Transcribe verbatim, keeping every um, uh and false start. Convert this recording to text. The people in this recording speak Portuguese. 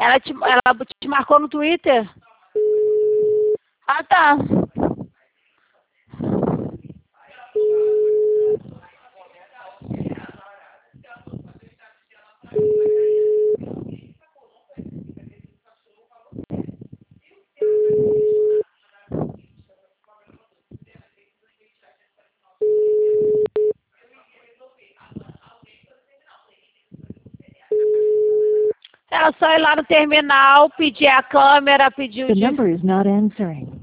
Ela te, ela te marcou no Twitter? Ah, tá. Ela só ir lá no terminal, pedir a câmera, pedir o... The number is not answering.